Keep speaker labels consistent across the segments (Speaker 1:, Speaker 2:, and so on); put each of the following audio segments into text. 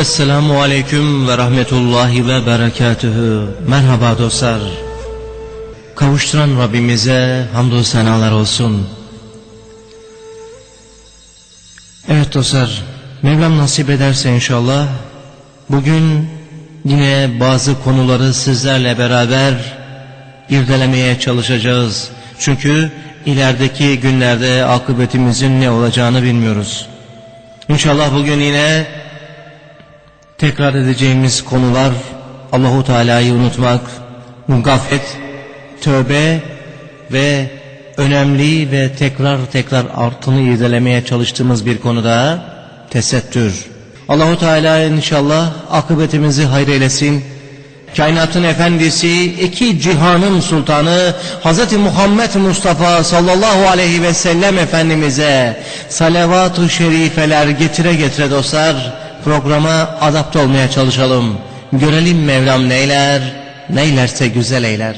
Speaker 1: Esselamu Aleyküm ve Rahmetullahi ve Berekatühü. Merhaba dostlar. Kavuşturan Rabbimize hamdü senalar olsun. Evet dostlar, Mevlam nasip ederse inşallah bugün yine bazı konuları sizlerle beraber irdelemeye çalışacağız. Çünkü ilerideki günlerde akıbetimizin ne olacağını bilmiyoruz. İnşallah bugün yine tekrar edeceğimiz konular Allahu Teala'yı unutmak, gaflet, tövbe ve önemli ve tekrar altını irdelemeye çalıştığımız bir konuda tesettür. Allahu Teala inşallah akıbetimizi hayır eylesin. Kainatın efendisi, iki cihanın sultanı Hz. Muhammed Mustafa sallallahu aleyhi ve sellem Efendimiz'e salavat-ı şerifeler getire getire dostlar programa adapte olmaya çalışalım. Görelim Mevlam neyler, neylerse güzel eyler.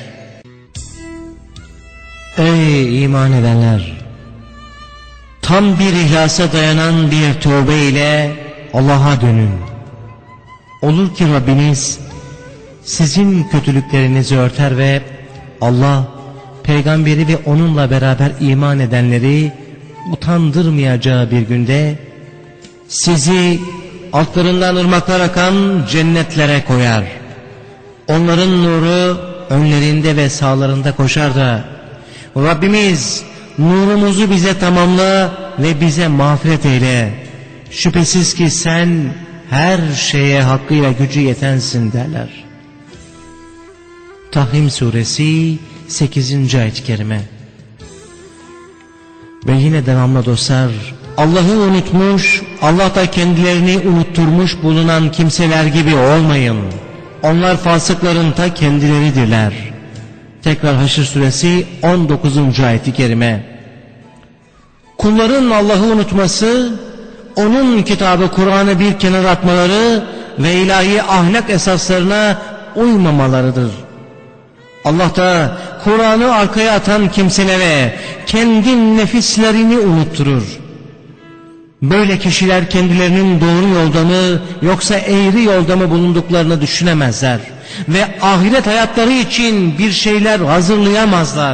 Speaker 1: Ey iman edenler! Tam bir ihlasa dayanan bir tövbe ile Allah'a dönün. Olur ki Rabbiniz sizin kötülüklerinizi örter ve Allah, peygamberi ve onunla beraber iman edenleri utandırmayacağı bir günde sizi altlarından ırmaklar akan cennetlere koyar. Onların nuru önlerinde ve sağlarında koşar da Rabbimiz nurumuzu bize tamamla ve bize mağfiret eyle. Şüphesiz ki sen her şeye hakkıyla gücü yetensin derler. Tahrim suresi 8. ayet-i kerime. Ve yine devamlı dostlar, Allah'ı unutmuş, Allah da kendilerini unutturmuş bulunan kimseler gibi olmayın. Onlar fasıkların ta kendileridirler. Tekrar Haşr suresi 19. ayet-i kerime. Kulların Allah'ı unutması, onun kitabı Kur'an'ı bir kenara atmaları ve ilahi ahlak esaslarına uymamalarıdır. Allah da Kur'an'ı arkaya atan kimselere kendi nefislerini unutturur. Böyle kişiler kendilerinin doğru yolda mı yoksa eğri yolda mı bulunduklarını düşünemezler ve ahiret hayatları için bir şeyler hazırlayamazlar.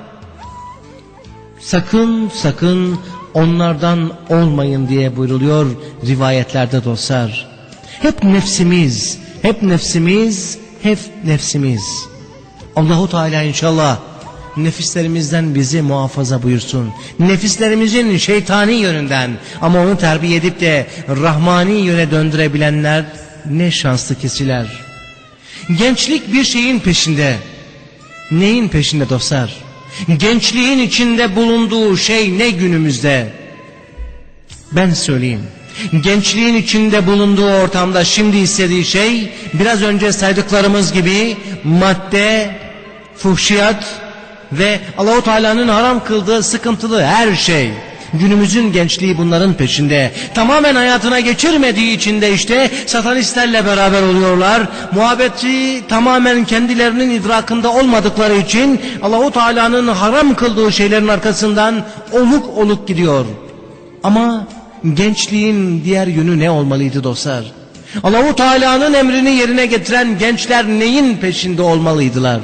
Speaker 1: Sakın onlardan olmayın diye buyruluyor rivayetlerde dostlar. Hep nefsimiz. Allahu Teala inşallah nefislerimizden bizi muhafaza buyursun. Nefislerimizin şeytani yönünden, ama onu terbiye edip de rahmani yöne döndürebilenler ne şanslı kişiler. Gençlik bir şeyin peşinde. Neyin peşinde dostlar? Gençliğin içinde bulunduğu şey ne günümüzde? Ben söyleyeyim. Gençliğin içinde bulunduğu ortamda şimdi istediği şey biraz önce saydıklarımız gibi madde, fuhşiyat ve Allahu Teala'nın haram kıldığı sıkıntılı her şey. Günümüzün gençliği bunların peşinde. Tamamen hayatına geçirmediği için de işte satanistlerle beraber oluyorlar. Muhabbeti tamamen kendilerinin idrakında olmadıkları için Allahu Teala'nın haram kıldığı şeylerin arkasından oluk gidiyor. Ama gençliğin diğer yönü ne olmalıydı dostlar? Allahu Teala'nın emrini yerine getiren gençler neyin peşinde olmalıydılar?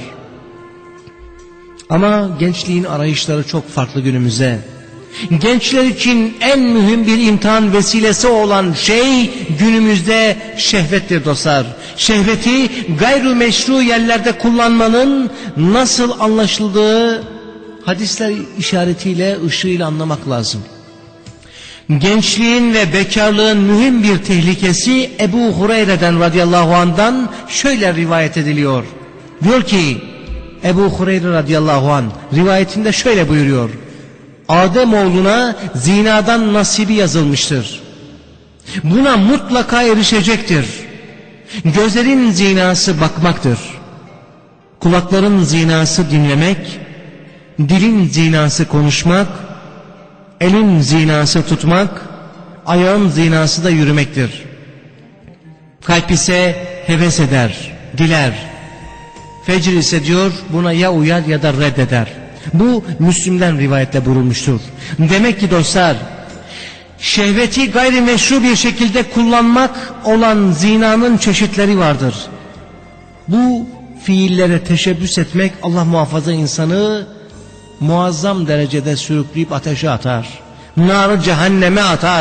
Speaker 1: Ama gençliğin arayışları çok farklı günümüzde. Gençler için en mühim bir imtihan vesilesi olan şey günümüzde şehvettir dostlar. Şehveti gayrimeşru yerlerde kullanmanın nasıl anlaşıldığı hadisler işaretiyle, ışığıyla anlamak lazım. Gençliğin ve bekarlığın mühim bir tehlikesi Ebu Hureyre'den radıyallahu anh'dan şöyle rivayet ediliyor. Diyor ki Ebu Hureyre radıyallahu anh rivayetinde şöyle buyuruyor. Ademoğluna zinadan nasibi yazılmıştır. Buna mutlaka erişecektir. Gözlerin zinası bakmaktır. Kulakların zinası dinlemek, dilin zinası konuşmak, elin zinası tutmak, ayağın zinası da yürümektir. Kalp ise heves eder, diler. Fecr ise diyor buna ya uyar ya da reddeder. Bu Müslim'den rivayette buyurulmuştur. Demek ki dostlar, şehveti gayrimeşru bir şekilde kullanmak olan zinanın çeşitleri vardır. Bu fiillere teşebbüs etmek Allah muhafaza insanı muazzam derecede sürükleyip ateşe atar. Nar-ı cehenneme atar.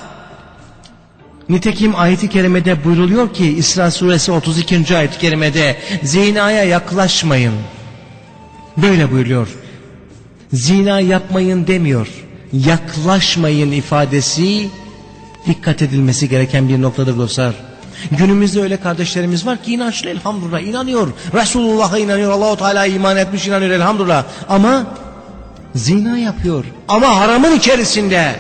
Speaker 1: Nitekim ayet-i kerimede buyruluyor ki İsra suresi 32. ayet-i kerimede zinaya yaklaşmayın. Böyle buyuruyor. Zina yapmayın demiyor. Yaklaşmayın ifadesi dikkat edilmesi gereken bir noktadır dostlar. Günümüzde öyle kardeşlerimiz var ki inançlı elhamdülillah, inanıyor. Resulullah'a inanıyor, Allah-u Teala'ya iman etmiş, inanıyor elhamdülillah. Ama zina yapıyor. Ama haramın içerisinde.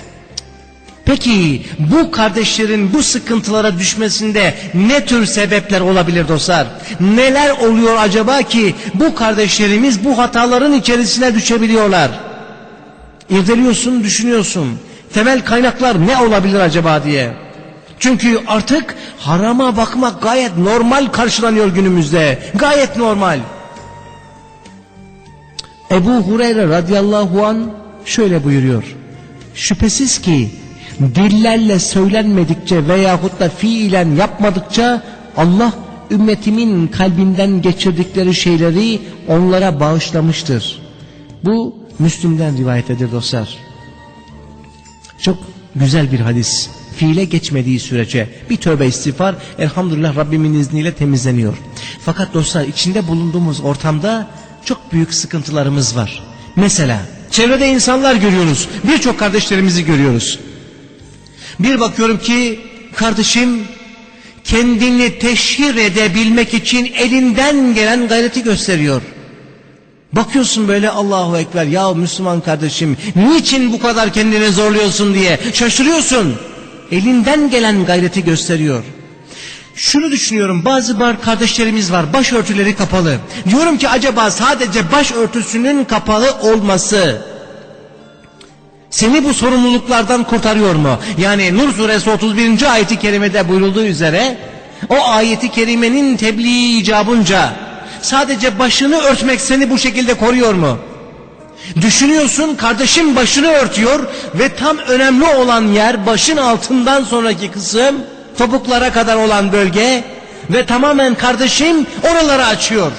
Speaker 1: Peki bu kardeşlerin bu sıkıntılara düşmesinde ne tür sebepler olabilir dostlar? Neler oluyor acaba ki bu kardeşlerimiz bu hataların içerisine düşebiliyorlar? İrdeliyorsun, düşünüyorsun. Temel kaynaklar ne olabilir acaba diye. Çünkü artık harama bakmak gayet normal karşılanıyor günümüzde. Gayet normal. Ebu Hureyre radıyallahu an şöyle buyuruyor. Şüphesiz ki dillerle söylenmedikçe veyahut da fiilen yapmadıkça Allah ümmetimin kalbinden geçirdikleri şeyleri onlara bağışlamıştır. Bu Müslim'den rivayet dostlar. Çok güzel bir hadis. Fiile geçmediği sürece bir tövbe istiğfar elhamdülillah Rabbimin izniyle temizleniyor. Fakat dostlar içinde bulunduğumuz ortamda çok büyük sıkıntılarımız var. Mesela çevrede insanlar görüyoruz. Birçok kardeşlerimizi görüyoruz. Bir bakıyorum ki kardeşim kendini teşhir edebilmek için elinden gelen gayreti gösteriyor. Bakıyorsun böyle Allahu Ekber, ya Müslüman kardeşim niçin bu kadar kendini zorluyorsun diye şaşırıyorsun. Elinden gelen gayreti gösteriyor. Şunu düşünüyorum, bazı kardeşlerimiz var, başörtüleri kapalı. Diyorum ki acaba sadece başörtüsünün kapalı olması seni bu sorumluluklardan kurtarıyor mu? Yani Nur suresi 31. ayeti kerimede buyurulduğu üzere o ayeti kerimenin tebliği icabınca sadece başını örtmek seni bu şekilde koruyor mu? Düşünüyorsun, kardeşim başını örtüyor ve tam önemli olan yer başın altından sonraki kısım, topuklara kadar olan bölge ve tamamen kardeşim oraları açıyor.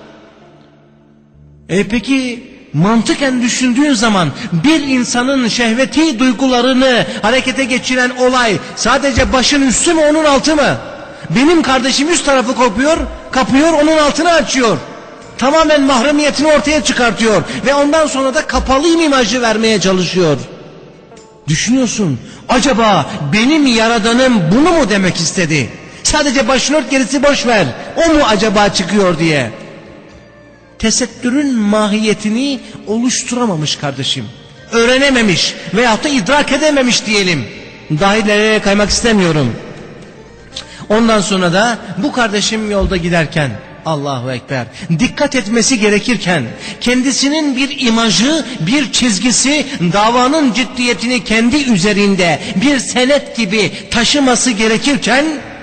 Speaker 1: Peki mantıken düşündüğün zaman bir insanın şehveti duygularını harekete geçiren olay sadece başın üstü mü onun altı mı? Benim kardeşim üst tarafı kapıyor onun altını açıyor. Tamamen mahremiyetini ortaya çıkartıyor ve ondan sonra da kapalıyım imajı vermeye çalışıyor. Düşünüyorsun, acaba benim yaradanım bunu mu demek istedi? Sadece başını ört, gerisi boş ver. O mu acaba çıkıyor diye. Tesettürün mahiyetini oluşturamamış kardeşim. Öğrenememiş veyahut da idrak edememiş diyelim. Dahilere kaymak istemiyorum. Ondan sonra da bu kardeşim yolda giderken Allahu Ekber dikkat etmesi gerekirken kendisinin bir imajı, bir çizgisi, davanın ciddiyetini kendi üzerinde bir senet gibi taşıması gerekirken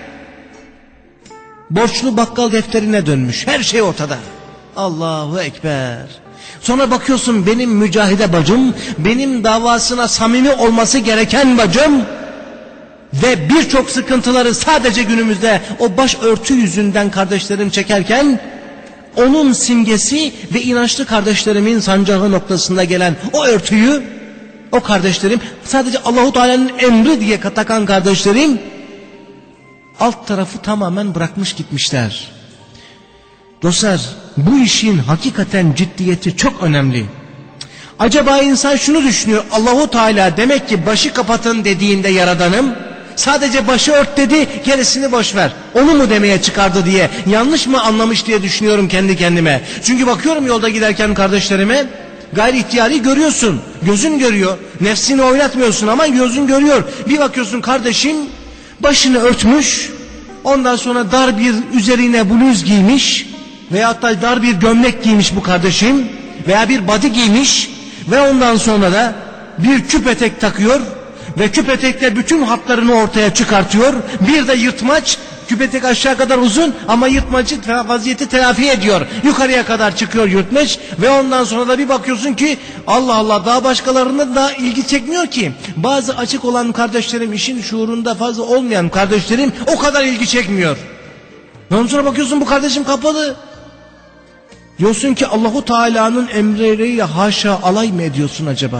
Speaker 1: borçlu bakkal defterine dönmüş. Her şey ortada. Allahu Ekber. Sonra bakıyorsun benim mücahide bacım, benim davasına samimi olması gereken bacım ve birçok sıkıntıları sadece günümüzde o başörtü yüzünden kardeşlerim çekerken onun simgesi ve inançlı kardeşlerimin sancağı noktasında gelen o örtüyü, o kardeşlerim sadece Allahu Teala'nın emri diye takan kardeşlerim alt tarafı tamamen bırakmış gitmişler. Dostlar, bu işin hakikaten ciddiyeti çok önemli. Acaba insan şunu düşünüyor, Allahu Teala demek ki başı kapatın dediğinde yaradanım sadece başı ört dedi, gerisini boş ver. Onu mu demeye çıkardı diye yanlış mı anlamış diye düşünüyorum kendi kendime. Çünkü bakıyorum yolda giderken kardeşlerime, gayri ihtiyari görüyorsun. Gözün görüyor. Nefsini oynatmıyorsun ama gözün görüyor. Bir bakıyorsun kardeşim başını örtmüş. Ondan sonra dar bir üzerine bluz giymiş. Veyahut da dar bir gömlek giymiş bu kardeşim. Veya bir body giymiş. Ve ondan sonra da bir küp etek takıyor. Ve küp etekle bütün hatlarını ortaya çıkartıyor. Bir de yırtmaç Küpetek aşağı kadar uzun ama yırtmacı vaziyeti telafi ediyor. Yukarıya kadar çıkıyor yırtmış ve ondan sonra da bir bakıyorsun ki Allah Allah, daha başkalarının da ilgi çekmiyor ki. Bazı açık olan kardeşlerim, işin şuurunda fazla olmayan kardeşlerim o kadar ilgi çekmiyor. Ondan sonra bakıyorsun bu kardeşim kapalı. Diyorsun ki Allahu Teala'nın emrleriyle haşa alay mı ediyorsun acaba?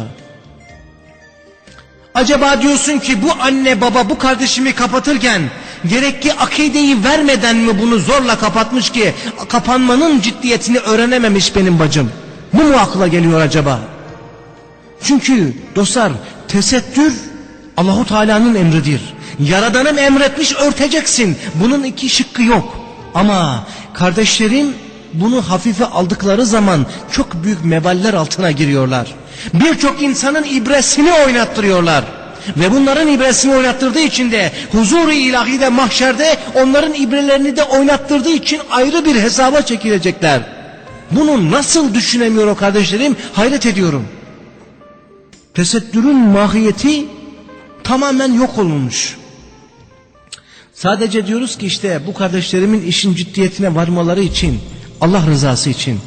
Speaker 1: Acaba diyorsun ki bu anne baba bu kardeşimi kapatırken gerek ki akideyi vermeden mi bunu zorla kapatmış ki kapanmanın ciddiyetini öğrenememiş benim bacım? Bu mu akla geliyor acaba? Çünkü dostlar, tesettür Allahu Teala'nın emridir. Yaradanım emretmiş, örteceksin. Bunun iki şıkkı yok. Ama kardeşlerim bunu hafife aldıkları zaman çok büyük meballer altına giriyorlar. Birçok insanın ibresini oynattırıyorlar. Ve bunların ibresini oynattırdığı için de huzur-u ilahide, mahşerde onların ibrelerini de oynattırdığı için ayrı bir hesaba çekilecekler. Bunu nasıl düşünemiyor o kardeşlerim? Hayret ediyorum. Tesettürün mahiyeti tamamen yok olmuş. Sadece diyoruz ki işte bu kardeşlerimin işin ciddiyetine varmaları için, Allah rızası için.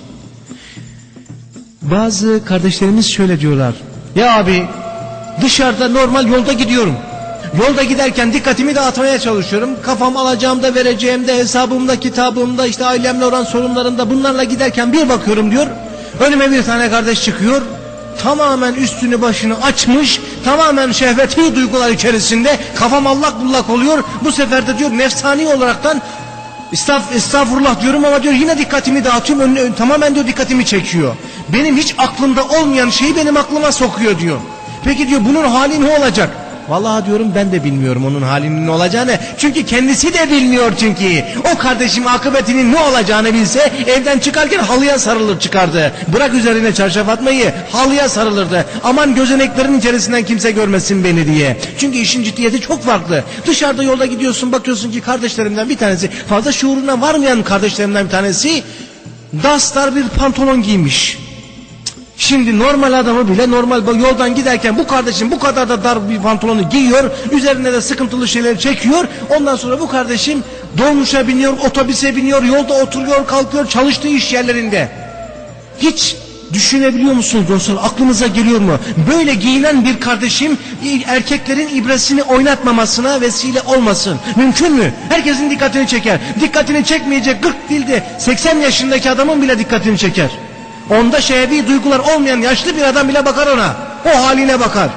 Speaker 1: Bazı kardeşlerimiz şöyle diyorlar. Ya abi, dışarıda normal yolda gidiyorum. Yolda giderken dikkatimi dağıtmaya çalışıyorum. Kafam alacağımda, vereceğimde, hesabımda, kitabımda, işte ailemle olan sorunlarımda, bunlarla giderken bir bakıyorum diyor. Önüme bir tane kardeş çıkıyor. Tamamen üstünü başını açmış, tamamen şehveti duygular içerisinde, kafam allak bullak oluyor. Bu sefer de diyor nefsani olaraktan estağfurullah diyorum ama diyor yine dikkatimi dağıtıyorum, tamamen diyor dikkatimi çekiyor. Benim hiç aklımda olmayan şeyi benim aklıma sokuyor diyor. Peki diyor bunun hali ne olacak? Vallahi diyorum ben de bilmiyorum onun halinin ne olacağını. Çünkü kendisi de bilmiyor çünkü. O kardeşim akıbetinin ne olacağını bilse evden çıkarken halıya sarılır çıkardı. Bırak üzerine çarşaf atmayı, halıya sarılırdı. Aman gözeneklerin içerisinden kimse görmesin beni diye. Çünkü işin ciddiyeti çok farklı. Dışarıda yolda gidiyorsun, bakıyorsun ki kardeşlerimden bir tanesi, fazla şuuruna varmayan kardeşlerimden bir tanesi dastar bir pantolon giymiş. Şimdi normal adamı bile normal yoldan giderken bu kardeşim bu kadar da dar bir pantolonu giyiyor, üzerine de sıkıntılı şeyler çekiyor. Ondan sonra bu kardeşim dolmuşa biniyor, otobüse biniyor, yolda oturuyor, kalkıyor, çalıştığı iş yerlerinde. Hiç düşünebiliyor musunuz dostlar? Aklınıza geliyor mu? Böyle giyinen bir kardeşim erkeklerin ibresini oynatmamasına vesile olmasın. Mümkün mü? Herkesin dikkatini çeker. Dikkatini çekmeyecek 40 değil de 80 yaşındaki adamın bile dikkatini çeker. Onda şehvi duygular olmayan yaşlı bir adam bile bakar ona. O haline bakar.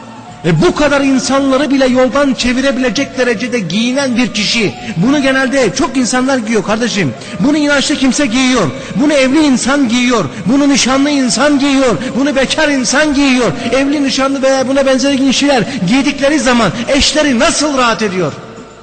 Speaker 1: Bu kadar insanları bile yoldan çevirebilecek derecede giyinen bir kişi. Bunu genelde çok insanlar giyiyor kardeşim. Bunu inançlı kimse giyiyor. Bunu evli insan giyiyor. Bunu nişanlı insan giyiyor. Bunu bekar insan giyiyor. Evli, nişanlı veya buna benzer kişiler giydikleri zaman eşleri nasıl rahat ediyor?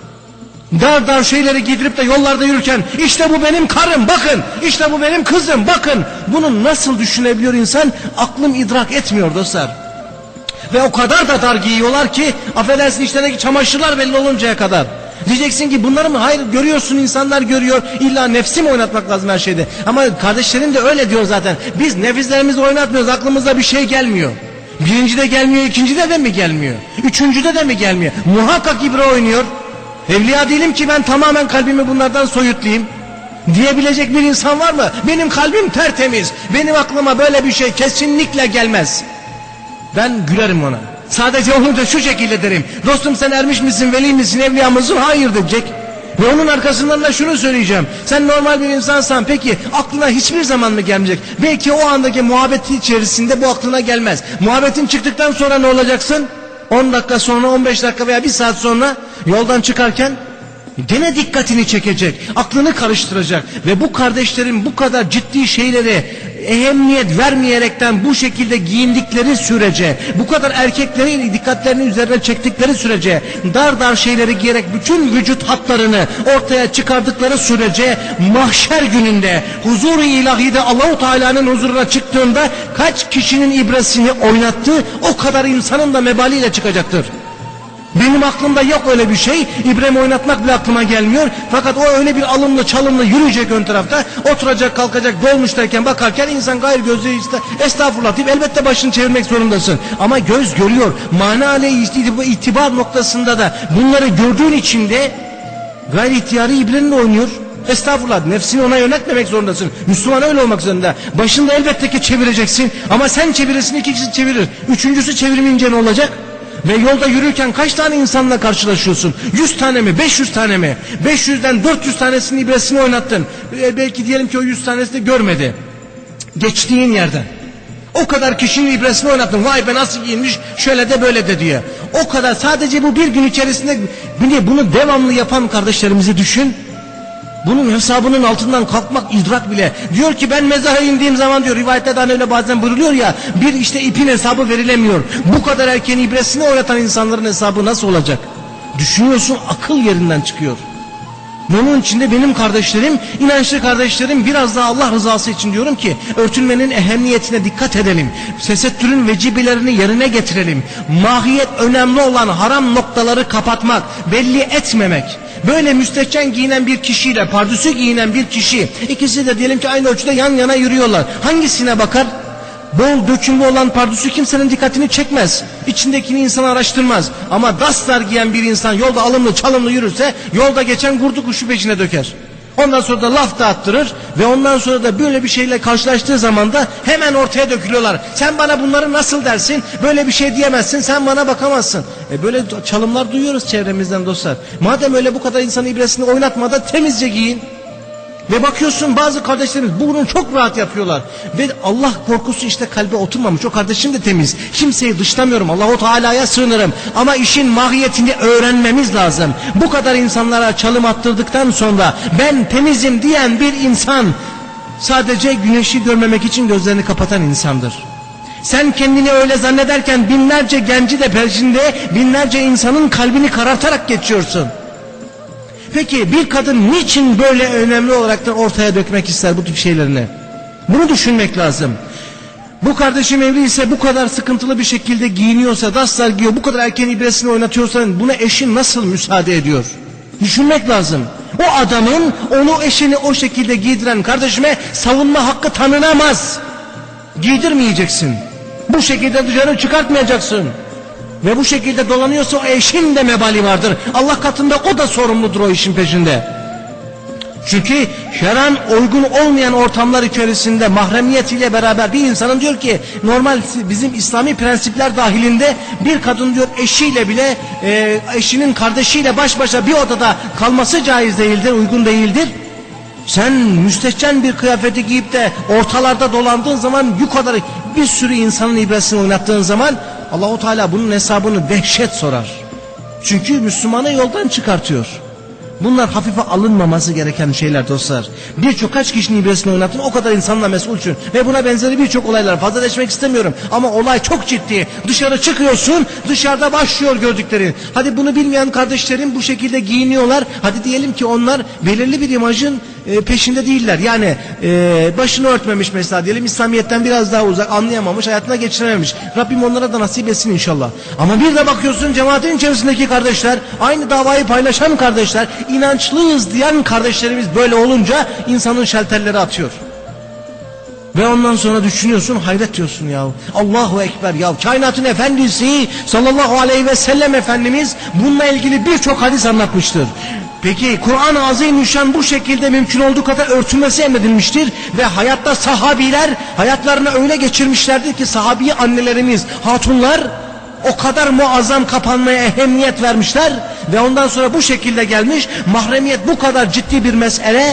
Speaker 1: Dar dar şeyleri giydirip de yollarda yürürken işte bu benim karım bakın, işte bu benim kızım bakın. Bunu nasıl düşünebiliyor insan? Aklım idrak etmiyor dostlar. Ve o kadar da dar giyiyorlar ki affedersin içlerindeki çamaşırlar belli oluncaya kadar. Diyeceksin ki bunları mı? Hayır, görüyorsun, insanlar görüyor. İlla nefsi mi oynatmak lazım her şeyde? Ama kardeşlerim de öyle diyor zaten. Biz nefislerimizi oynatmıyoruz, aklımıza bir şey gelmiyor. Birincide gelmiyor, ikincide de mi gelmiyor? Üçüncüde de mi gelmiyor? Muhakkak ibre oynuyor. Evliya değilim ki ben tamamen kalbimi bunlardan soyutlayayım diyebilecek bir insan var mı? Benim kalbim tertemiz. Benim aklıma böyle bir şey kesinlikle gelmez. Ben gülerim ona. Sadece onu da şu şekilde derim. Dostum sen ermiş misin, veli misin, evliya mısın? Hayır diyecek. Ve onun arkasından da şunu söyleyeceğim. Sen normal bir insansan peki aklına hiçbir zaman mı gelmeyecek? Belki o andaki muhabbeti içerisinde bu aklına gelmez. Muhabbetin çıktıktan sonra ne olacaksın? 10 dakika sonra, 15 dakika veya 1 saat sonra yoldan çıkarken gene dikkatini çekecek, aklını karıştıracak ve bu kardeşlerin bu kadar ciddi şeylere ehemmiyet vermeyerekten bu şekilde giyindikleri sürece, bu kadar erkeklerin dikkatlerini üzerine çektikleri sürece, dar dar şeyleri giyerek bütün vücut hatlarını ortaya çıkardıkları sürece mahşer gününde huzur-u ilahide Allah-u Teala'nın huzuruna çıktığında kaç kişinin ibresini oynattı, o kadar insanın da mebaliyle çıkacaktır. Benim aklımda yok öyle bir şey. İbremi oynatmak bile aklıma gelmiyor. Fakat o öyle bir alımlı çalımlı yürüyecek ön tarafta. Oturacak kalkacak dolmuştayken bakarken insan gayr gözü estağfurullah deyip elbette başını çevirmek zorundasın. Ama göz görüyor. Mana ile itibar noktasında da bunları gördüğün için de Gayri ihtiyari ibrenle oynuyor. Estağfurullah, nefsini ona yönetmemek zorundasın. Müslüman öyle olmak zorunda. Başında elbette ki çevireceksin. Ama sen çevirirsin, iki kişi çevirir. Üçüncüsü çevirmeyince ne olacak? Ve yolda yürürken kaç tane insanla karşılaşıyorsun? 100 tane mi? 500 tane mi? 500'den 400 tanesinin ibresini oynattın. Belki diyelim ki o 100 tanesi de görmedi. Geçtiğin yerden. O kadar kişinin ibresini oynattın. Vay be nasıl giyinmiş, şöyle de böyle de diye. O kadar, sadece bu bir gün içerisinde bunu devamlı yapan kardeşlerimizi düşün. Bunun hesabının altından kalkmak idrak bile. Diyor ki ben mezara indiğim zaman diyor, rivayetlerden öyle bazen buyruluyor ya, bir işte ipin hesabı verilemiyor. Bu kadar erken ibresini oynatan insanların hesabı nasıl olacak? Düşünüyorsun, akıl yerinden çıkıyor. Bunun içinde benim kardeşlerim, inançlı kardeşlerim, biraz daha Allah rızası için diyorum ki örtünmenin ehemmiyetine dikkat edelim. Tesettürün vecibelerini yerine getirelim. Mahiyet önemli olan haram noktaları kapatmak, belli etmemek. Böyle müstehcen giyinen bir kişiyle pardüsü giyinen bir kişi, ikisi de diyelim ki aynı ölçüde yan yana yürüyorlar. Hangisine bakar? Bol dökümlü olan pardüsü kimsenin dikkatini çekmez. İçindekini insan araştırmaz. Ama dastar giyen bir insan yolda alımlı çalımlı yürürse yolda geçen kurdu kuşu peşine döker. Ondan sonra da laf dağıttırır ve ondan sonra da böyle bir şeyle karşılaştığı zaman da hemen ortaya dökülüyorlar. Sen bana bunları nasıl dersin? Böyle bir şey diyemezsin, sen bana bakamazsın. Böyle çalımlar duyuyoruz çevremizden dostlar. Madem öyle bu kadar insan ibresini oynatmadan temizce giyin. Ve bakıyorsun bazı kardeşlerimiz bunu çok rahat yapıyorlar. Ve Allah korkusu işte kalbe oturmamış. O kardeşim de temiz. Kimseyi dışlamıyorum. Allahu Teala'ya sığınırım. Ama işin mahiyetini öğrenmemiz lazım. Bu kadar insanlara çalım attırdıktan sonra ben temizim diyen bir insan sadece güneşi görmemek için gözlerini kapatan insandır. Sen kendini öyle zannederken binlerce genci de peşinde, binlerce insanın kalbini karartarak geçiyorsun. Peki bir kadın niçin böyle önemli olarak ortaya dökmek ister bu tip şeylerini? Bunu düşünmek lazım. Bu kardeşim evli ise, bu kadar sıkıntılı bir şekilde giyiniyorsa, daslar giyiyor, bu kadar erken ibresini oynatıyorsa buna eşin nasıl müsaade ediyor? Düşünmek lazım. O adamın onu, eşini o şekilde giydiren kardeşime savunma hakkı tanınamaz. Giydirmeyeceksin. Bu şekilde dışarı çıkartmayacaksın. Ve bu şekilde dolanıyorsa o eşin de mebali vardır. Allah katında o da sorumludur o işin peşinde. Çünkü şer'an uygun olmayan ortamlar içerisinde mahremiyetiyle beraber bir insanın diyor ki normal bizim İslami prensipler dahilinde bir kadın diyor eşiyle bile eşinin kardeşiyle baş başa bir odada kalması caiz değildir, uygun değildir. Sen müstehcen bir kıyafeti giyip de ortalarda dolandığın zaman yukarıda bir sürü insanın ibresini oynattığın zaman Allah-u Teala bunun hesabını dehşet sorar. Çünkü Müslümanı yoldan çıkartıyor. Bunlar hafife alınmaması gereken şeyler dostlar. Birçok kaç kişinin ibresini oynattın, o kadar insanla mesulsün. Ve buna benzeri birçok olaylar, fazla değişmek istemiyorum. Ama olay çok ciddi. Dışarı çıkıyorsun, dışarıda başlıyor gördüklerin. Hadi bunu bilmeyen kardeşlerim bu şekilde giyiniyorlar. Hadi diyelim ki onlar belirli bir imajın peşinde değiller. Yani başını örtmemiş mesela diyelim, İslamiyet'ten biraz daha uzak, anlayamamış, hayatına geçirememiş. Rabbim onlara da nasip etsin inşallah. Ama bir de bakıyorsun cemaatin içerisindeki kardeşler, aynı davayı paylaşan kardeşler, inançlıyız diyen kardeşlerimiz böyle olunca insanın şelterleri atıyor. Ve ondan sonra düşünüyorsun, hayret diyorsun ya. Allahu Ekber ya. Kainatın efendisi sallallahu aleyhi ve sellem Efendimiz bununla ilgili birçok hadis anlatmıştır. Peki Kur'an-ı Azimüşşan bu şekilde mümkün olduğu kadar örtülmesi emredilmiştir. Ve hayatta sahabiler hayatlarını öyle geçirmişlerdir ki sahabi annelerimiz, hatunlar o kadar muazzam kapanmaya ehemmiyet vermişler. Ve ondan sonra bu şekilde gelmiş, mahremiyet bu kadar ciddi bir mesele.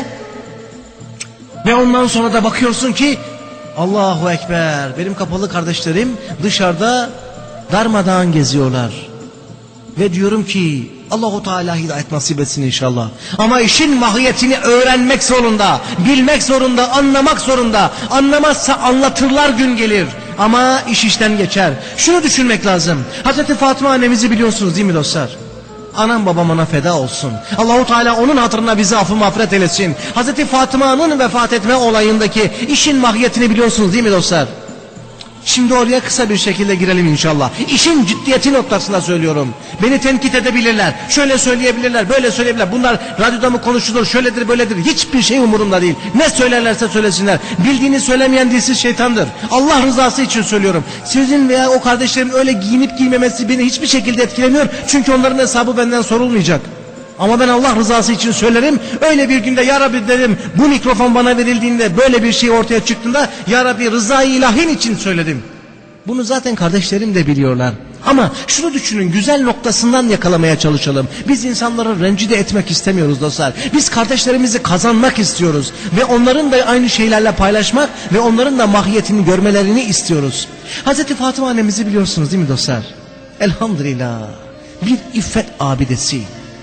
Speaker 1: Ve ondan sonra da bakıyorsun ki Allahu Ekber, benim kapalı kardeşlerim dışarıda darmadağın geziyorlar. Ve diyorum ki Allahu Teala hidayet nasip etsin inşallah. Ama işin mahiyetini öğrenmek zorunda, bilmek zorunda, anlamak zorunda. Anlamazsa anlatırlar gün gelir. Ama iş işten geçer. Şunu düşünmek lazım. Hazreti Fatıma annemizi biliyorsunuz değil mi dostlar? Anam babam ona feda olsun. Allahu Teala onun hatırına bizi affı mağfiret eylesin. Hazreti Fatıma'nın vefat etme olayındaki işin mahiyetini biliyorsunuz değil mi dostlar? Şimdi oraya kısa bir şekilde girelim inşallah. İşin ciddiyeti noktasında söylüyorum. Beni tenkit edebilirler. Şöyle söyleyebilirler, böyle söyleyebilirler. Bunlar radyoda mı konuşulur, şöyledir, böyledir. Hiçbir şey umurumda değil. Ne söylerlerse söylesinler. Bildiğini söylemeyen dilsiz şeytandır. Allah rızası için söylüyorum. Sizin veya o kardeşlerin öyle giyinip giymemesi beni hiçbir şekilde etkilemiyor. Çünkü onların hesabı benden sorulmayacak. Ama ben Allah rızası için söylerim. Öyle bir günde ya Rabbi dedim, bu mikrofon bana verildiğinde, böyle bir şey ortaya çıktığında ya Rabbi rızayı ilahin için söyledim. Bunu zaten kardeşlerim de biliyorlar. Ama şunu düşünün, güzel noktasından yakalamaya çalışalım. Biz insanları rencide etmek istemiyoruz dostlar. Biz kardeşlerimizi kazanmak istiyoruz. Ve onların da aynı şeylerle paylaşmak ve onların da mahiyetini görmelerini istiyoruz. Hazreti Fatıma annemizi biliyorsunuz değil mi dostlar? Elhamdülillah. Bir iffet abidesi.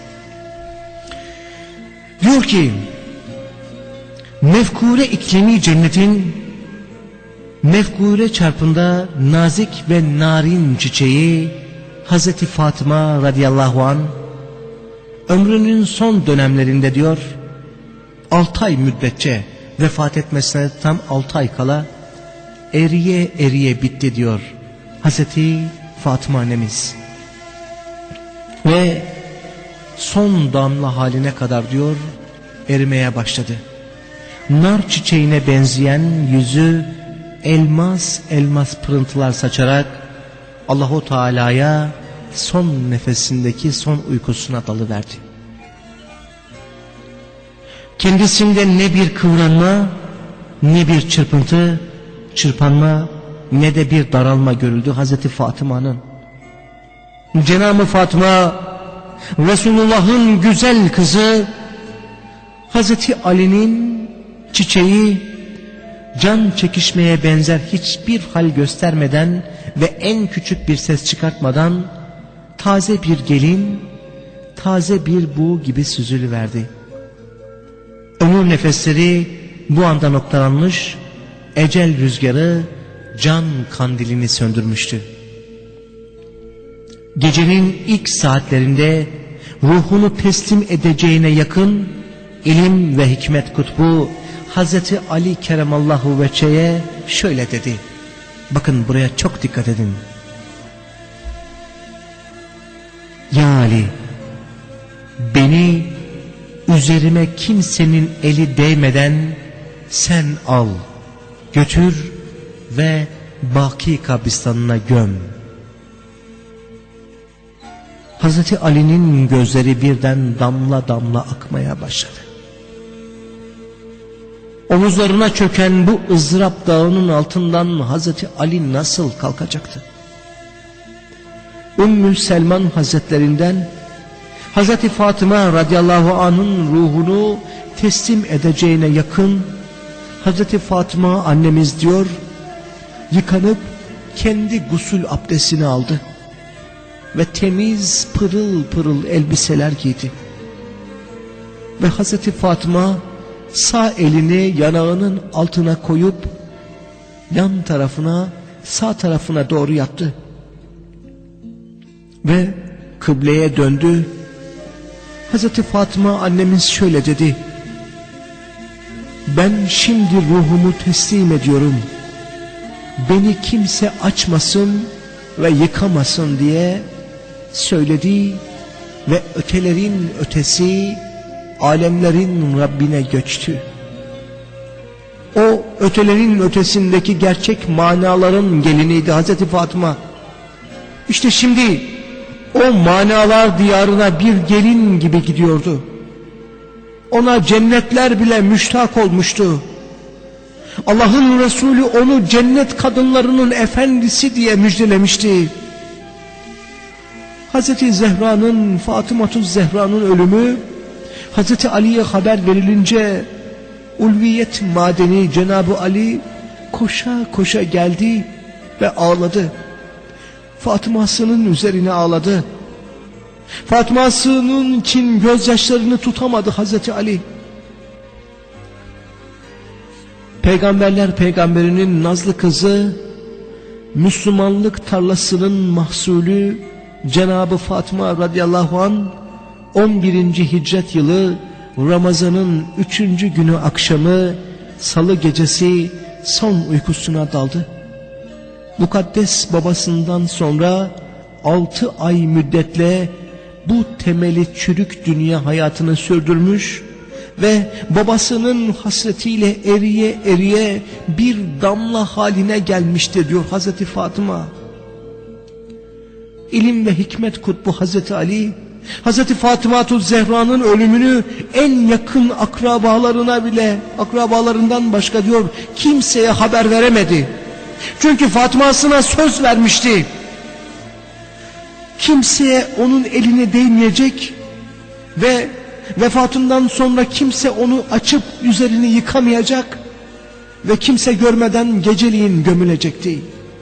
Speaker 1: Diyor ki, mefkure iklimi cennetin mefkure çarpında nazik ve narin çiçeği Hazreti Fatıma radıyallahu an ömrünün son dönemlerinde diyor 6 ay müddetçe, vefat etmesine tam 6 ay kala eriye eriye bitti diyor Hazreti Fatıma annemiz. Ve son damla haline kadar diyor erimeye başladı. Nar çiçeğine benzeyen yüzü elmas elmas pırıntılar saçarak Allahu Teala'ya son nefesindeki son uykusuna dalıverdi. Kendisinde ne bir kıvranma, ne bir çırpanma, ne de bir daralma görüldü Hazreti Fatıma'nın. Cenab-ı Fatıma, Resulullah'ın güzel kızı, Hazreti Ali'nin çiçeği, can çekişmeye benzer hiçbir hal göstermeden ve en küçük bir ses çıkartmadan taze bir gelin, taze bir buğ gibi süzülüverdi. Ömür nefesleri bu anda noktalanmış, ecel rüzgarı can kandilini söndürmüştü. Gecenin ilk saatlerinde ruhunu teslim edeceğine yakın ilim ve hikmet kutbu Hazreti Ali Keremallahu Veçe'ye şöyle dedi. Bakın buraya çok dikkat edin. Ya Ali, beni üzerime kimsenin eli değmeden sen al, götür ve Baki kabristanına göm. Hazreti Ali'nin gözleri birden damla damla akmaya başladı. Omuzlarına çöken bu ızdırap dağının altından Hazreti Ali nasıl kalkacaktı? Ümmü Selman Hazretlerinden Hazreti Fatıma radıyallahu anh'ın ruhunu teslim edeceğine yakın Hazreti Fatıma annemiz diyor, yıkanıp kendi gusül abdestini aldı ve temiz pırıl pırıl elbiseler giydi. Ve Hazreti Fatıma sağ elini yanağının altına koyup yan tarafına, sağ tarafına doğru yattı. Ve kıbleye döndü. Hazreti Fatıma annemiz şöyle dedi. Ben şimdi ruhumu teslim ediyorum. Beni kimse açmasın ve yıkamasın diye söyledi ve ötelerin ötesi alemlerin Rabbine göçtü. O ötelerin ötesindeki gerçek manaların geliniydi Hazreti Fatıma. İşte şimdi o manalar diyarına bir gelin gibi gidiyordu. Ona cennetler bile müştak olmuştu. Allah'ın Resulü onu cennet kadınlarının efendisi diye müjdelemişti. Hazreti Zehra'nın, Fatıma-tuz Zehra'nın ölümü Hazreti Ali'ye haber verilince ulviyet madeni Cenab-ı Ali koşa koşa geldi ve ağladı. Fatıma'sının üzerine ağladı. Fatıma'sının için gözyaşlarını tutamadı Hazreti Ali. Peygamberler peygamberinin nazlı kızı, Müslümanlık tarlasının mahsulü Cenab-ı Fatıma radıyallahu anh 11. Hicret yılı Ramazan'ın 3. günü akşamı salı gecesi son uykusuna daldı. Mukaddes babasından sonra 6 ay müddetle bu temeli çürük dünya hayatını sürdürmüş ve babasının hasretiyle eriye eriye bir damla haline gelmişti diyor Hazreti Fatıma. İlim ve hikmet kutbu Hazreti Ali Hazreti Fatıma-tü Zehra'nın ölümünü en yakın akrabalarından başka diyor kimseye haber veremedi. Çünkü Fatıma'sına söz vermişti. Kimseye onun eline değmeyecek ve vefatından sonra kimse onu açıp üzerini yıkamayacak ve kimse görmeden geceliğin gömülecekti.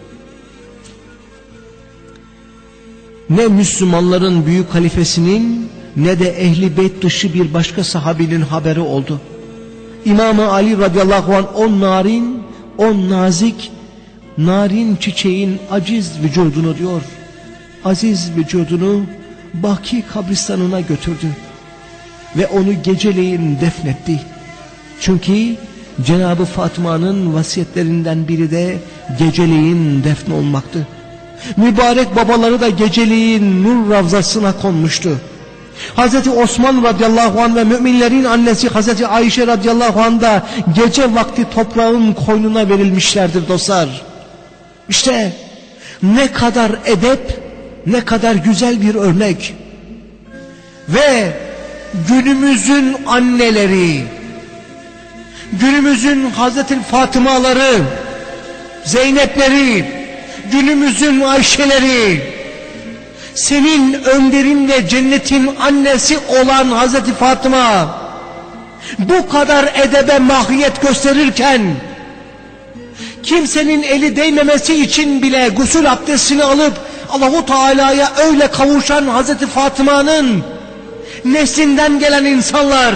Speaker 1: Ne Müslümanların büyük halifesinin ne de ehli beyt dışı bir başka sahabinin haberi oldu. İmam-ı Ali radıyallahu anh o nazik, narin çiçeğin aciz vücudunu diyor, aziz vücudunu Baki kabristanına götürdü ve onu geceleyin defnetti. Çünkü Cenab-ı Fatıma'nın vasiyetlerinden biri de geceleyin defnolmaktı. Mübarek babaları da geceleyin nur ravzasına konmuştu. Hazreti Osman radıyallahu anh ve müminlerin annesi Hazreti Ayşe radıyallahu anh da gece vakti toprağın koynuna verilmişlerdir dostlar. İşte ne kadar edep, ne kadar güzel bir örnek. Ve günümüzün anneleri, günümüzün Hazreti Fatıma'ları, Zeynep'leri, günümüzün Ayşe'leri, senin önderin ve cennetin annesi olan Hazreti Fatıma bu kadar edebe mahiyet gösterirken, kimsenin eli değmemesi için bile gusül abdestini alıp Allahu Teala'ya öyle kavuşan Hazreti Fatıma'nın neslinden gelen insanlar,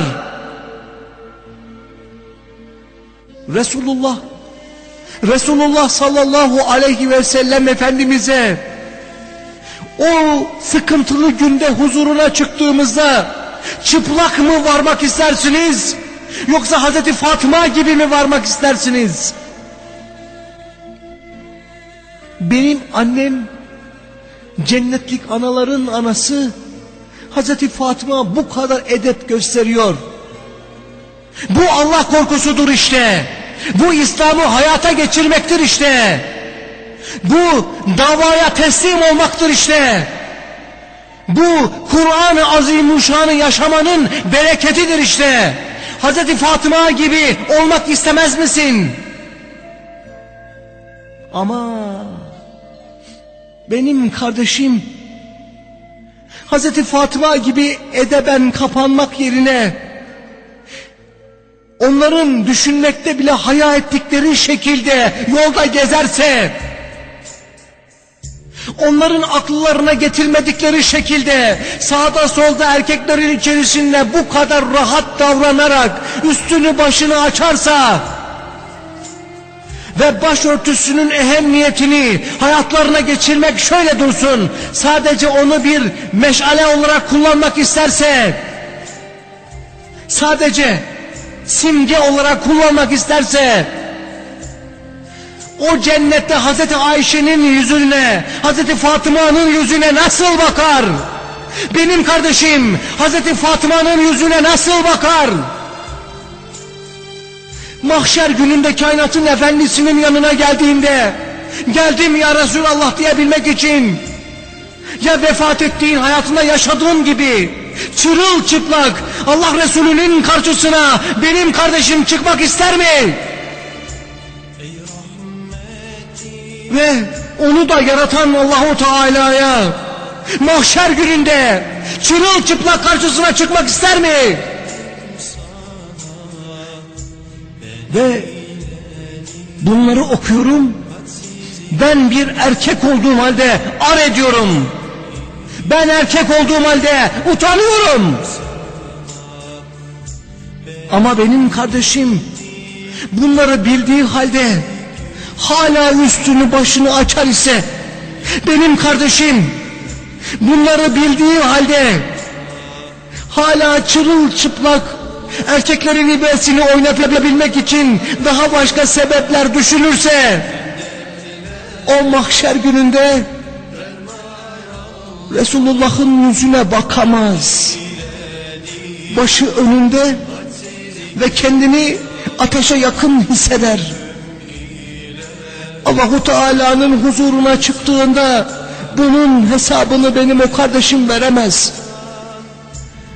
Speaker 1: Resulullah sallallahu aleyhi ve sellem Efendimiz'e o sıkıntılı günde huzuruna çıktığımızda çıplak mı varmak istersiniz, yoksa Hazreti Fatıma gibi mi varmak istersiniz? Benim annem, cennetlik anaların anası Hazreti Fatıma bu kadar edep gösteriyor. Bu Allah korkusudur işte. Bu İslam'ı hayata geçirmektir işte. Bu davaya teslim olmaktır işte. Bu Kur'an-ı Azimuşşan'ı yaşamanın bereketidir işte. Hazreti Fatıma gibi olmak istemez misin? Ama benim kardeşim, Hazreti Fatıma gibi edeben kapanmak yerine onların düşünmekte bile haya ettikleri şekilde yolda gezerse, onların akıllarına getirmedikleri şekilde sağda solda erkeklerin içerisinde bu kadar rahat davranarak üstünü başını açarsa ve başörtüsünün ehemmiyetini hayatlarına geçirmek şöyle dursun, sadece onu bir meşale olarak kullanmak isterse, sadece simge olarak kullanmak isterse, o cennette Hazreti Ayşe'nin yüzüne, Hazreti Fatıma'nın yüzüne nasıl bakar? Benim kardeşim Hazreti Fatıma'nın yüzüne nasıl bakar? Mahşer gününde kainatın efendisinin yanına geldiğinde, geldim ya Resulallah diyebilmek için, ya vefat ettiğin, hayatında yaşadığın gibi çırılçıplak Allah Resulü'nün karşısına benim kardeşim çıkmak ister mi? Ve onu da yaratan Allahu Teala'ya mahşer gününde çırılçıplak karşısına çıkmak ister mi? Ve bunları okuyorum, ben bir erkek olduğum halde ar ediyorum. Ben erkek olduğum halde utanıyorum. Ama benim kardeşim bunları bildiği halde hala üstünü başını açar ise, benim kardeşim bunları bildiği halde hala çırılçıplak erkeklerin ibresini oynatabilmek için daha başka sebepler düşünürse, o mahşer gününde Resulullah'ın yüzüne bakamaz. Başı önünde ve kendini ateşe yakın hisseder. Allahu Teala'nın huzuruna çıktığında bunun hesabını benim o kardeşim veremez.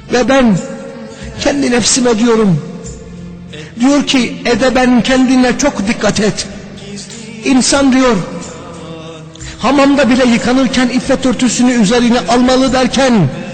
Speaker 1: Ve ben kendi nefsime diyorum. Diyor ki edeben kendine çok dikkat et. İnsan diyor hamamda bile yıkanırken iffet örtüsünü üzerine almalı derken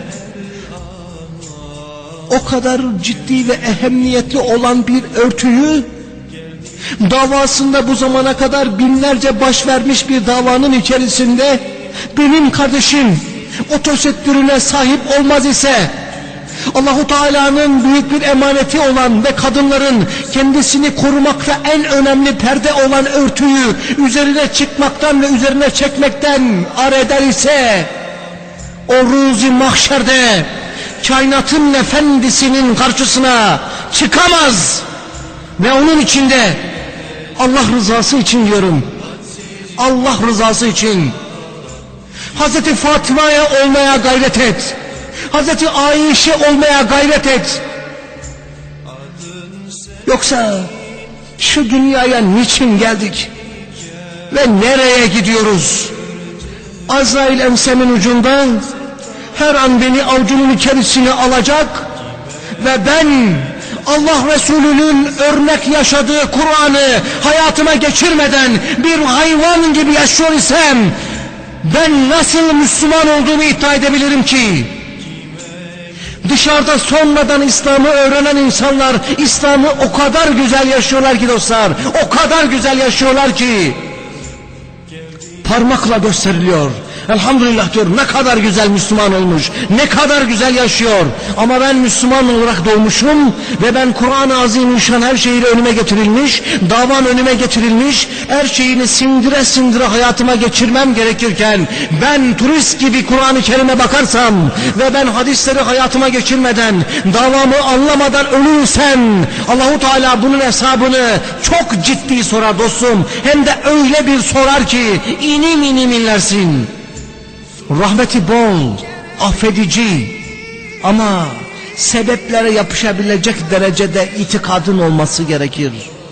Speaker 1: o kadar ciddi ve ehemmiyetli olan bir örtüyü davasında bu zamana kadar binlerce baş vermiş bir davanın içerisinde benim kardeşim o tesettürüne sahip olmaz ise Allahu Teala'nın büyük bir emaneti olan ve kadınların kendisini korumakta en önemli perde olan örtüyü üzerine çıkmaktan ve üzerine çekmekten ar eder ise o ruzi mahşerde kainatın efendisinin karşısına çıkamaz ve onun içinde Allah rızası için diyorum, Allah rızası için Hazreti Fatıma'ya olmaya gayret et, Hazreti Ayşe olmaya gayret et. Yoksa şu dünyaya niçin geldik ve nereye gidiyoruz? Azrail ensemin ucunda her an beni avucunun içerisine alacak ve ben Allah Resulü'nün örnek yaşadığı Kur'an'ı hayatıma geçirmeden bir hayvan gibi yaşıyor isem ben nasıl Müslüman olduğumu iddia edebilirim ki? Dışarıda sonradan İslam'ı öğrenen insanlar İslam'ı o kadar güzel yaşıyorlar ki dostlar, o kadar güzel yaşıyorlar ki parmakla gösteriliyor. Elhamdülillah diyor, ne kadar güzel Müslüman olmuş, ne kadar güzel yaşıyor. Ama ben Müslüman olarak doğmuşum ve ben Kur'an-ı Azimüşşan her şeyiyle önüme getirilmiş, davam önüme getirilmiş, her şeyini sindire sindire hayatıma geçirmem gerekirken ben turist gibi Kur'an-ı Kerim'e bakarsam ve ben hadisleri hayatıma geçirmeden, davamı anlamadan ölürsem Allahu Teala bunun hesabını çok ciddi sorar dostum. Hem de öyle bir sorar ki inim inim inlersin. Rahmeti bol, affedici ama sebeplere yapışabilecek derecede itikadın olması gerekir.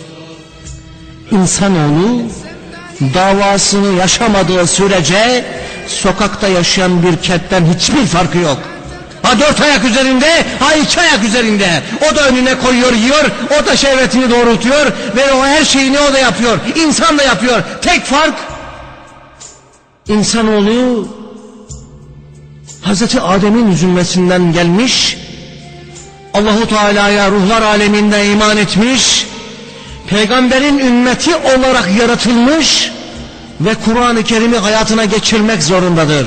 Speaker 1: İnsanoğlu davasını yaşamadığı sürece sokakta yaşayan bir ketten hiçbir farkı yok. Ha 4 ayak üzerinde, ha 2 ayak üzerinde. O da önüne koyuyor, yiyor, o da şehvetini doğrultuyor ve o her şeyini o da yapıyor. İnsan da yapıyor. Tek fark insanoğlu Hazreti Adem'in üzülmesinden gelmiş, Allahu Teala'ya ruhlar aleminde iman etmiş, peygamberin ümmeti olarak yaratılmış ve Kur'an-ı Kerim'i hayatına geçirmek zorundadır.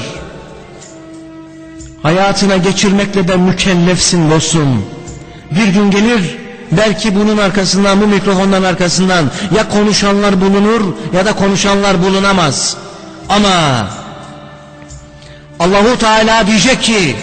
Speaker 1: Hayatına geçirmekle de mükellefsin dostum. Bir gün gelir, belki bunun arkasından, bu mikrofonların arkasından ya konuşanlar bulunur ya da konuşanlar bulunamaz. Ama Allahu Teala diyecek ki,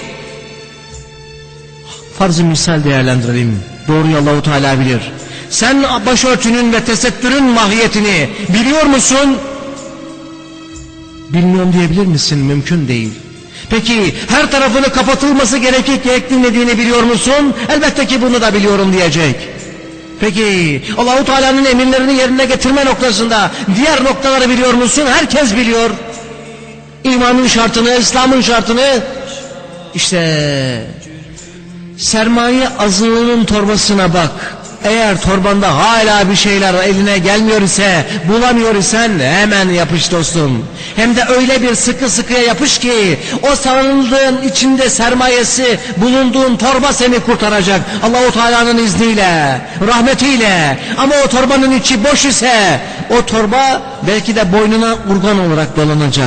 Speaker 1: farz-ı misal değerlendirelim. Doğruyu Allahu Teala bilir. Sen başörtünün ve tesettürün mahiyetini biliyor musun? Bilmiyorum diyebilir misin? Mümkün değil. Peki her tarafını kapatılması gerektiğini biliyor musun? Elbette ki bunu da biliyorum diyecek. Peki Allahu Teala'nın emirlerini yerine getirme noktasında diğer noktaları biliyor musun? Herkes biliyor. İmanın şartını, İslam'ın şartını. İşte sermaye azığının torbasına bak. Eğer torbanda hala bir şeyler eline gelmiyor ise, bulamıyor isen hemen yapış dostum. Hem de öyle bir sıkı sıkıya yapış ki o sarıldığın içinde sermayesi bulunduğun torba seni kurtaracak. Allah-u Teala'nın izniyle, rahmetiyle. Ama o torbanın içi boş ise o torba belki de boynuna urgan olarak dolanacak.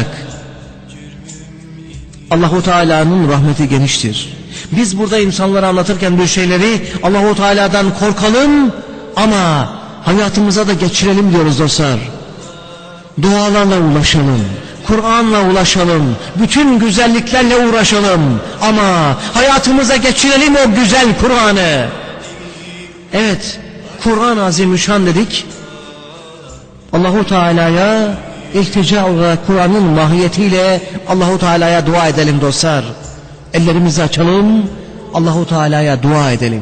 Speaker 1: Allah-u Teala'nın rahmeti geniştir. Biz burada insanlara anlatırken bir şeyleri Allah-u Teala'dan korkalım ama hayatımıza da geçirelim diyoruz dostlar. Dualarla ulaşalım, Kur'an'la ulaşalım, bütün güzelliklerle uğraşalım ama hayatımıza geçirelim o güzel Kur'an'ı. Evet, Kur'an-ı Azimüşşan dedik. Allah-u Teala'ya iltica olarak Kur'an'ın mahiyetiyle Allah-u Teala'ya dua edelim dostlar. Ellerimizi açalım, Allah-u Teala'ya dua edelim.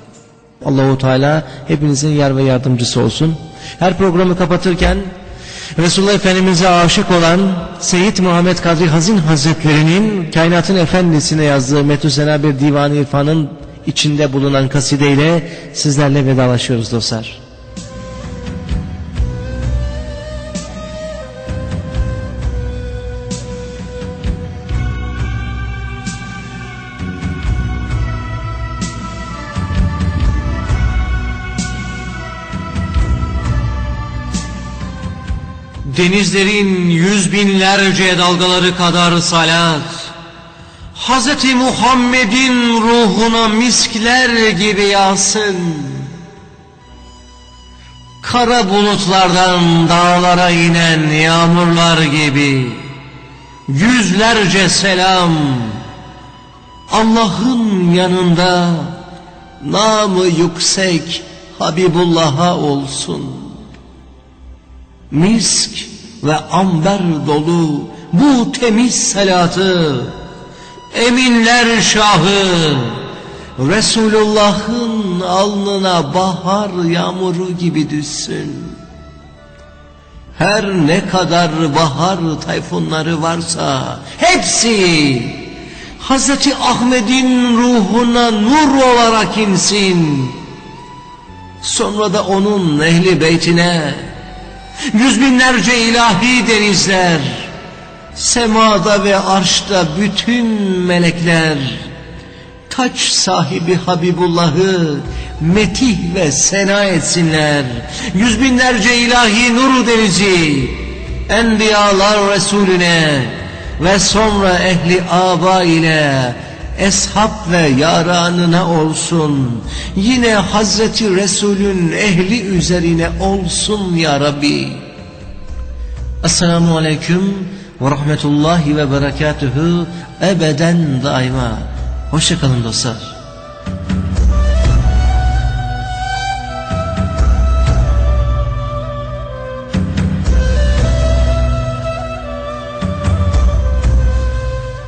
Speaker 1: Allah-u Teala hepinizin yar ve yardımcısı olsun. Her programı kapatırken Resulullah Efendimiz'e aşık olan Seyyid Muhammed Kadri Hazin Hazretleri'nin kainatın efendisine yazdığı Metüsena bir Divan-ı İrfan'ın içinde bulunan kasideyle sizlerle vedalaşıyoruz dostlar. Denizlerin yüz binlerce dalgaları kadar salat, Hz. Muhammed'in ruhuna miskler gibi yağsın. Kara bulutlardan dağlara inen yağmurlar gibi yüzlerce selam, Allah'ın yanında namı yüksek Habibullah'a olsun. Misk ve amber dolu bu temiz salatı eminler şahı Resulullah'ın alnına bahar yağmuru gibi düşsün. Her ne kadar bahar tayfunları varsa hepsi Hazreti Ahmet'in ruhuna nur olarak insin. Sonra da onun ehli beytine yüz binlerce ilahi denizler, semada ve arşta bütün melekler, taç sahibi Habibullah'ı metih ve sena etsinler. Yüz binlerce ilahi nur denizi, Enbiyalar Resulüne ve sonra ehli aba ile eshab ve yaranına olsun. Yine Hazreti Resul'ün ehli üzerine olsun ya Rabbi. Esselamu Aleyküm ve Rahmetullahi ve Berekatuhu ebeden daima. Hoşça kalın dostlar.